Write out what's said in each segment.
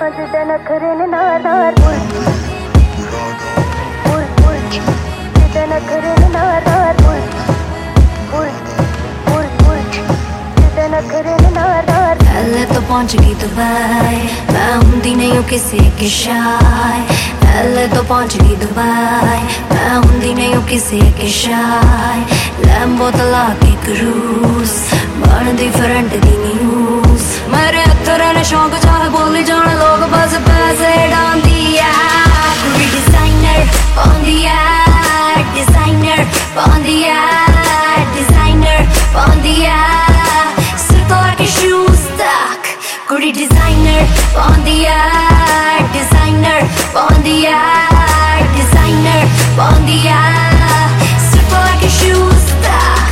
पहले तो पहुंच गई दुबई, मैं हुंदी नहीं हूँ किसी की शाय। पहले तो पहुंच गई दुबई, मैं हुंदी नहीं हूँ किसी की शाय। लैम्बो तला के क्रूज बनदी फ्रंट दी न्यूज। मेरे हत्थों ने शौक चाहे बोली जान लोग बस पैसे डांदी है। पूरी डिजाइनर पांदी है, डिजाइनर पांदी है, डिजाइनर पांदी है। के शूज तक कुड़ी डिजाइनर पांदी है, डिजाइनर पांदी है, डिजाइनर पांदी है। सिर्फ के शूज तक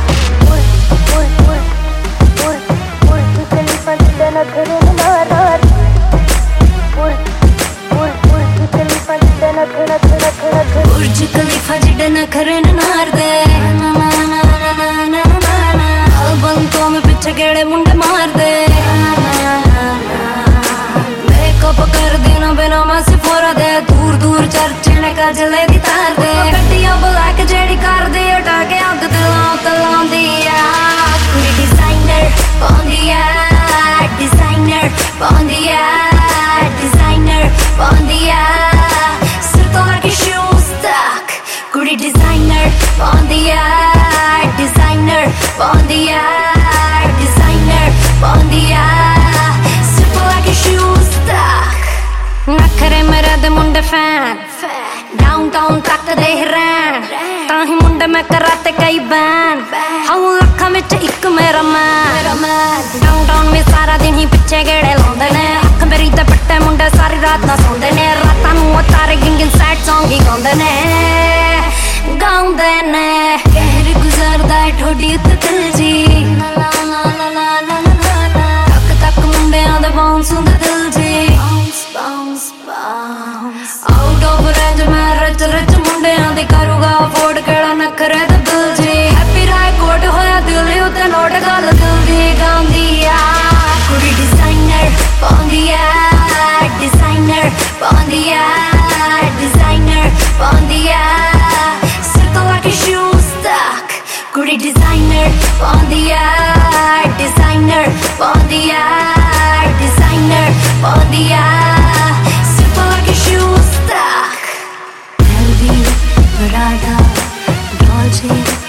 बुर्ज खलीफा जिड्डे नखरे नार दे। बंकों में पीछे गेड़े मुंडे मार दे। मेकअप कर देना बिना मैं सिफोरा दे। दूर दूर चर्चे ने काजले दी तार दे। गड्डियां ब्लैक जेड़ी कर दे उठा के अग तलां दी है। पूरी डिजाइनर पांदी है, डिजाइनर पांदी है, डिजाइनर पांदी है। सिर तो लगे शूज तक कुड़ी डिजाइनर पांदी है, डिजाइनर पांदी है, डिजाइनर पांदी है। सिर्फ लगे शूज तक नखरे मेरे दे मुंडे फैन डाउनटाउन तक दे रैन। ताही मुंडे मैं कराते कई बैन हाउ लखा विच इक मेरा मैन। डाउनटाउन में सारा दिन ही पिछे गेड़े लाउंदे ने। अख मेरी ते पट्टे मुंडे सारी रात ना सौंदे ने। रातां नूं तारे गिंगिन सैड सॉन्ग ही गाउंदे ने गाउंदे ने। कहर गुजरदा है ठोडी उत्ते दिल जी। तक तक मुंडियां दे बाउंस हुंदे दिल जी। Bounce bounce out of range मैं रच रच मुंडियां दी करूगा अफोर्ड केड़ा नखरे ते दिल जी। हैप्पी राय कोट होया दिल उत्ते नोट गल दिल दी गांदी आ। कुड़ी डिजाइनर पांदी है, डिजाइनर पांदी है, डिजाइनर पांदी है। शूज तक कुड़ी डिजाइनर पांदी है, डिजाइनर पांदी है, डिजाइनर पांदी है। सिर्फ के शूज तक। LV, paratha, Dolce